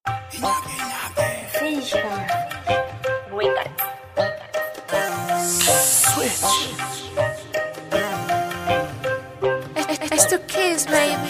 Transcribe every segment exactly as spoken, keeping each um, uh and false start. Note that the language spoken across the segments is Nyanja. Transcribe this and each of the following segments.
Fisher. Record. Switch. It's the kids, baby.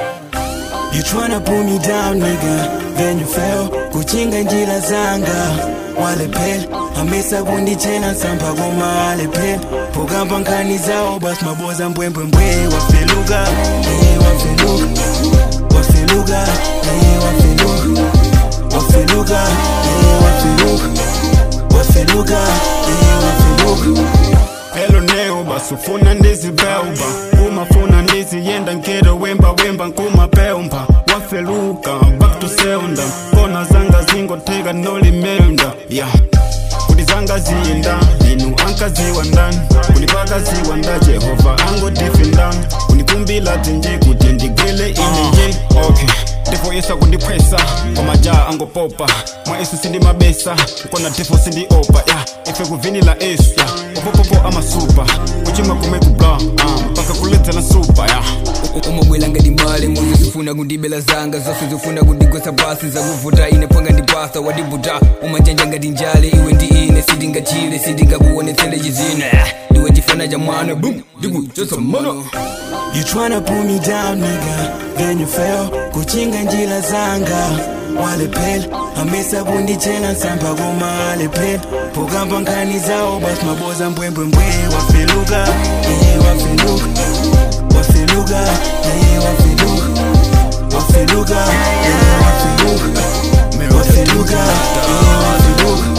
You tryna pull me down, nigga, then you fell. Kuchinga njila zanga wale pel amesa kundi chena sampa goma wale pel pogamba nkani zao bas maboza mbwembwe mbwe wafeluga eh wafeluga wafeluga eh wafeluga wafeluga eh wafeluga wafeluga eh wafeluga. Hello neo basufuna ndizi belba umafuna ndizi yenda nkero wemba wemba nkuma peumba wafeluka back to senda kona zanga zingo tega noli menda yeah kudi zanga zienda inu anka ziwandan kudi paka ziwanda Jehova ango defendan unikumbila tinji kutindigele inenje okay defo yesa kundi presa kwa majaa ango popa mwa isu sindi mabesa ukona defo sindi opa yeah ife kuvinila esu yeah popopopo ama super kuchima kumeku bla um, paka kuleta na super yeah umabwela ngadi mbale muzi sufuna kundibela zanga zose zofuna kundigosa basi zakuvuta ine panga ndipasa wadibuta umanjanja ngadi njale iwe ndi ine sidinga chile sidinga kuone tele jizina ndiwe jifana jamano boom digu chosa mono. You tryna pull me down, nigga, then you fell. Kuchinga njila zanga wale pel amesa kundi chena sampa goma wale pel pogamba nkani zao bas maboza mbwembwe mbwe wafeluga eh wafeluga wafeluga eh wafeluga wafeluga eh wafeluga wafeluga eh wafeluga.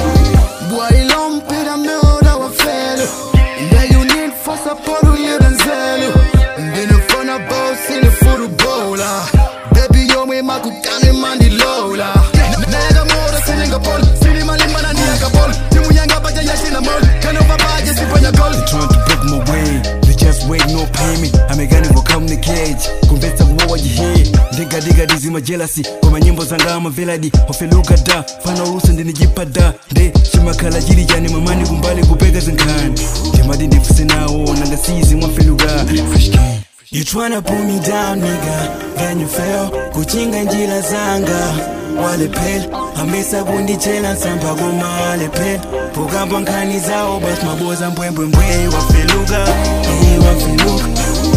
Boy long pyramid wa felo that you need for support you than zelo then you fun about in the football baby yo me makukane mandi lola nega moda sininga ball sini mali mana ni akabol timu yanga baja yashina mall kana babaje sifanya goal. Trying to break my way, they just wait no payment. Amegani go come the cage, kumvesa kuwa wajihe Ndiga diga dizi ma jealousy, kwa manyimbo zanga ama veladi Wafeluga da, fana urusa ndini jipa da De, shimakala jiri jani mamani kumbali kupega zinkani Jemadi ndifuse nao, nanga sizi mwafeluga Fresh game. You tryna pull me down, nigga, then you fell. Kuchinga njila zanga wale pel amesa kundi chena sampa goma wale pel pogamba nkani zao bas maboza mbwembwe mbwe wafeluga eh wafeluga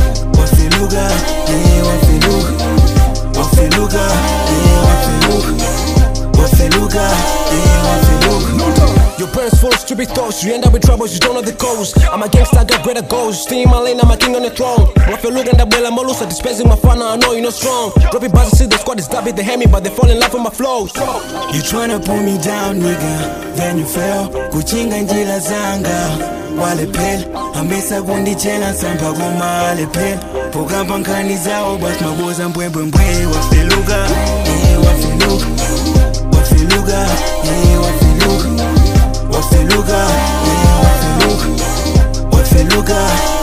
wafeluga eh wafeluga wafeluga eh wafeluga wafeluga eh wafeluga. Your parents forced to be thoughts, you end up with troubles, you don't know the cause. I'm a gangster, got greater goals. Stay in my lane, I'm a king on the throne. If you look at that well, I'm all dispensing my fun, I know you're not strong. Dropping bars, see the squad is dabbing, they hate me, but they fall in love with my flows. You tryna pull me down, nigga, then you fell. Kuchinga njila zanga wale pel amesa kundi chena sampa goma wale pel pogamba nkani zao bas maboza mbwembwe mbwe wafeluga eh wafeluga wafeluga eh wafeluga wafeluga eh wafeluga wafeluga